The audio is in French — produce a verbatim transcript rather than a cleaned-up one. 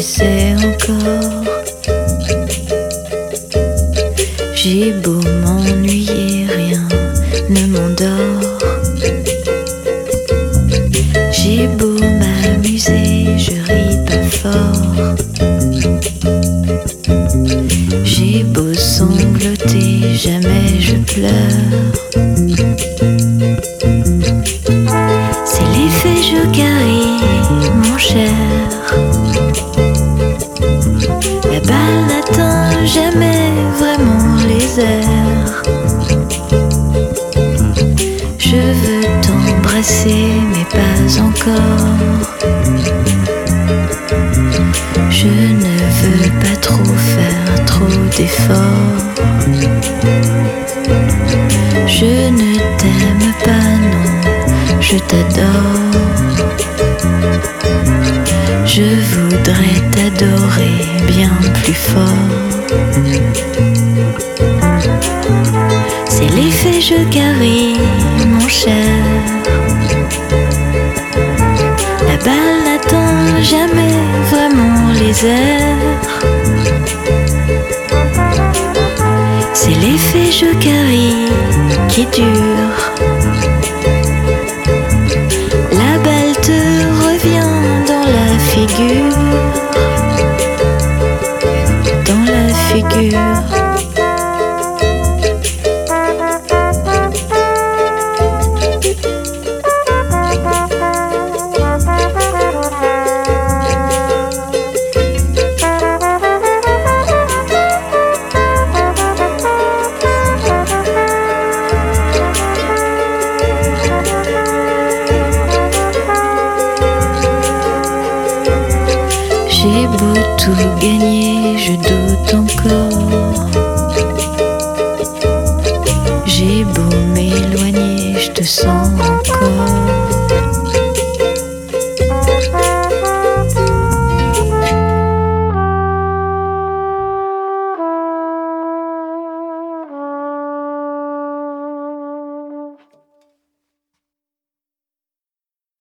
sais encore. J'ai beau m'ennuyer, rien ne m'endort. J'ai beau m'amuser, je ris pas fort. J'ai beau sangloter, jamais je pleure. C'est l'effet Jokari, mon cher. La balle n'atteint jamais vraiment les airs. Je veux t'embrasser mais pas encore. Je ne veux pas trop faire trop d'efforts. Je ne t'aime pas, non, je t'adore. Je voudrais t'adorer bien plus fort. C'est l'effet Jokari, mon cher. La balle n'atteint jamais vraiment les airs. C'est l'effet Jokari qui dure. La balle te revient dans la figure. Dans la figure. J'ai beau tout gagner, je doute encore.